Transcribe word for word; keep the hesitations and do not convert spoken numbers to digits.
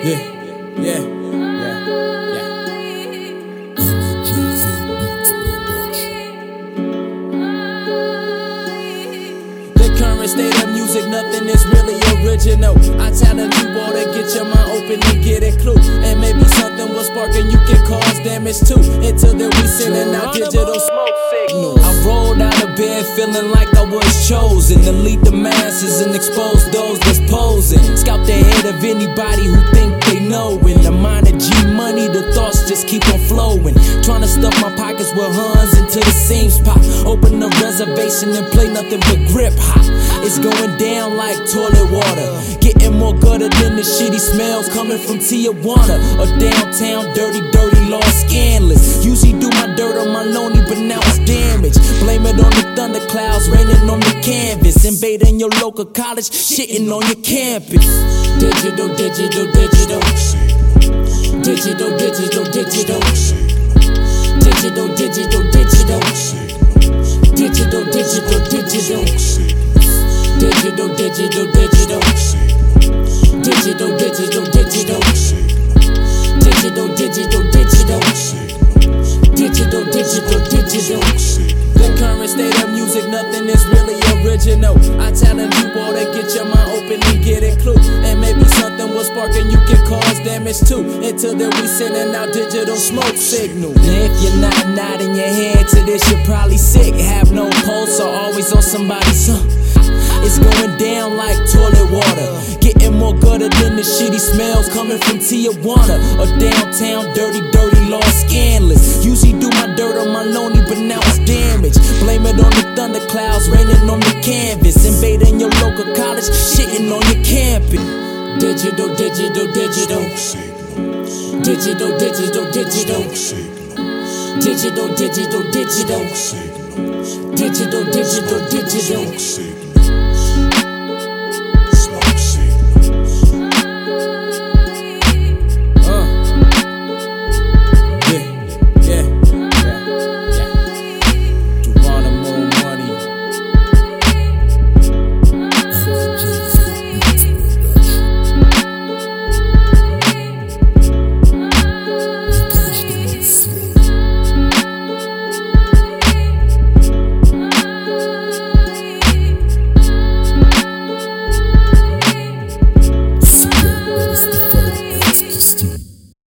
Yeah, yeah, yeah, yeah. The current state of music, nothing is really original. I challenge you all to get your mind open and get a clue. And maybe something will spark and you can cause damage too. Until then we sending out digital smoke signals. I rolled out of bed feeling like I was chosen to lead the masses and expose those that's posing. Scout the head of anybody who think they know. In the mind of G money, the thoughts just keep on flowing. Trying to stuff my pockets with Huns until the seams pop. Open the reservation and play nothing but grip hop. It's going down like toilet water, getting more gutter than the shitty smells coming from Tijuana or downtown. Dirty, dirty, lost, scandalous. Usually do my dirt on my lonely, but now it's damaged. Blame it on the thunderclouds raining on the canvas. Invading your local college, shitting on your campus. Digital, digital, digital. Digital, digital, digital. Digital, digital, digital. Digital, digital, digital. Digital, digital, digital. Digital, digital, digital. Digital, digital, digital. Digital, digital, digital. The current state of music, nothing is really original. I challenge you all to get your mind open and get a clue. And maybe something will spark and you can cause damage too. Until then we sending out digital smoke signals. Now if you're not nodding your head to this, you're probably sick. Have no pulse or always on somebody's huh. It's going down like toilet water, getting more gutter than the shitty smells coming from Tijuana or downtown. Dirty, dirty, lost, scandalous. Usually do my dirt on my lonely, but now it's damaged. Blame it on the thunderclouds raining on the canvas. Invading your local college, shitting on your campus. Digital, digital, digital. Digital, digital, digital. Digital, digital, digital. Digital, digital, digital.